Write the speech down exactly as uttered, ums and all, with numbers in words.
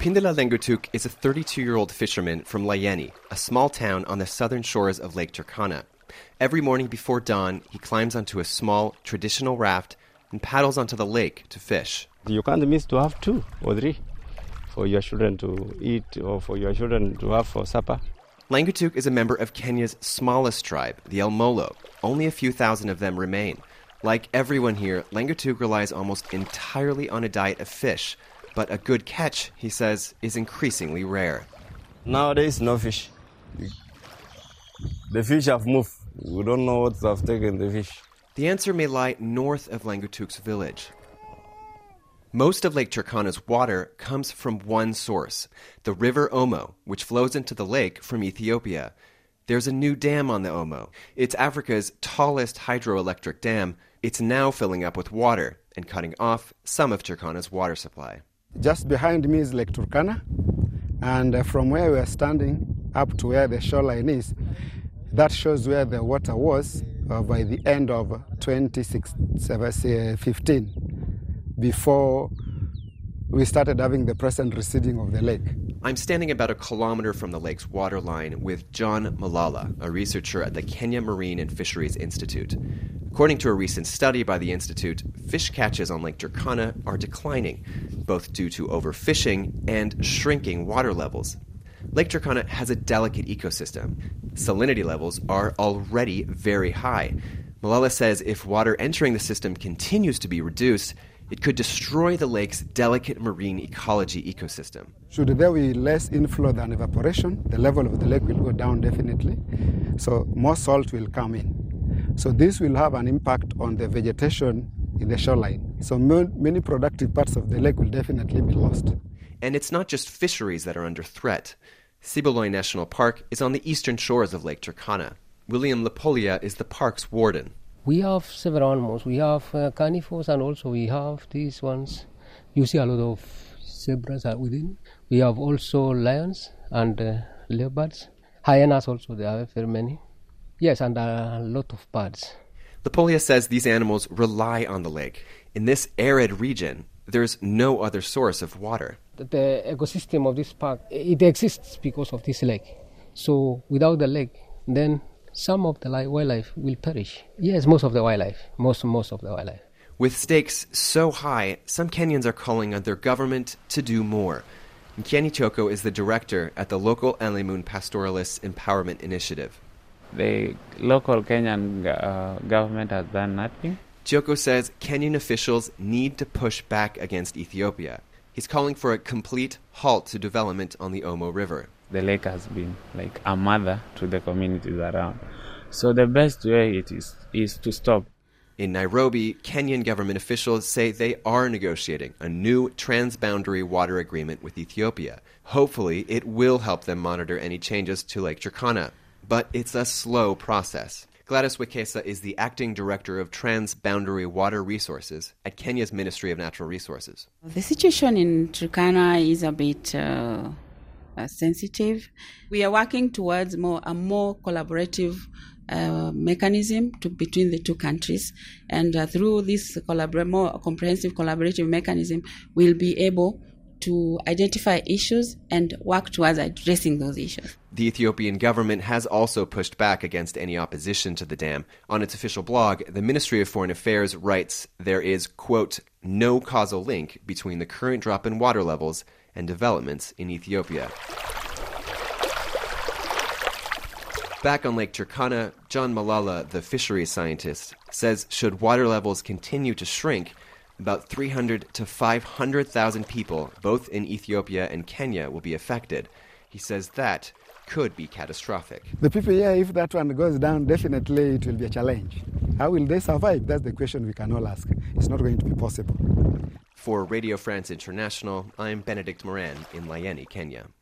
Pindela Lengutuk is a thirty-two-year-old fisherman from Layeni, a small town on the southern shores of Lake Turkana. Every morning before dawn, he climbs onto a small, traditional raft and paddles onto the lake to fish. You can't miss to have two or three for your children to eat or for your children to have for supper. Lengutuk is a member of Kenya's smallest tribe, the El Molo. Only a few thousand of them remain. Like everyone here, Lengutuk relies almost entirely on a diet of fish. But a good catch, he says, is increasingly rare. Nowadays, no fish. The fish have moved. We don't know what have taken the fish. The answer may lie north of Lengutuk's village. Most of Lake Turkana's water comes from one source, the River Omo, which flows into the lake from Ethiopia. There's a new dam on the Omo. It's Africa's tallest hydroelectric dam. It's now filling up with water and cutting off some of Turkana's water supply. Just behind me is Lake Turkana, and uh, from where we are standing up to where the shoreline is, that shows where the water was uh, by the end of twenty fifteen, before we started having the present receding of the lake. I'm standing about a kilometer from the lake's waterline with John Malala, a researcher at the Kenya Marine and Fisheries Institute. According to a recent study by the Institute, fish catches on Lake Turkana are declining, both due to overfishing and shrinking water levels. Lake Turkana has a delicate ecosystem. Salinity levels are already very high. Malala says if water entering the system continues to be reduced, it could destroy the lake's delicate marine ecology ecosystem. Should there be less inflow than evaporation, the level of the lake will go down definitely, so more salt will come in. So this will have an impact on the vegetation in the shoreline. So many productive parts of the lake will definitely be lost. And it's not just fisheries that are under threat. Siboloi National Park is on the eastern shores of Lake Turkana. William Lepolia is the park's warden. We have several animals. We have uh, carnivores, and also we have these ones. You see a lot of zebras are within. We have also lions and uh, leopards. Hyenas also, there are very many. Yes, and a lot of birds. Lepolia says these animals rely on the lake. In this arid region, there's no other source of water. The ecosystem of this park, it exists because of this lake. So without the lake, then some of the wildlife will perish. Yes, most of the wildlife, most most of the wildlife. With stakes so high, some Kenyans are calling on their government to do more. Nkieni Choko is the director at the local Elimun Pastoralists Empowerment Initiative. The local Kenyan uh, government has done nothing. Choko says Kenyan officials need to push back against Ethiopia. He's calling for a complete halt to development on the Omo River. The lake has been like a mother to the communities around. So the best way it is is to stop. In Nairobi, Kenyan government officials say they are negotiating a new transboundary water agreement with Ethiopia. Hopefully, it will help them monitor any changes to Lake Turkana. But it's a slow process. Gladys Wekesa is the acting director of Transboundary Water Resources at Kenya's Ministry of Natural Resources. The situation in Turkana is a bit uh, uh, sensitive. We are working towards more a more collaborative uh, mechanism to, between the two countries, and uh, through this collabor- more comprehensive collaborative mechanism, we'll be able to identify issues and work towards addressing those issues. The Ethiopian government has also pushed back against any opposition to the dam. On its official blog, the Ministry of Foreign Affairs writes there is, quote, no causal link between the current drop in water levels and developments in Ethiopia. Back on Lake Turkana, John Malala, the fisheries scientist, says should water levels continue to shrink, about three hundred to five hundred thousand people, both in Ethiopia and Kenya, will be affected. He says that could be catastrophic. The people here, if that one goes down, definitely it will be a challenge. How will they survive? That's the question we can all ask. It's not going to be possible. For Radio France International, I'm Benedict Moran in Layeni, Kenya.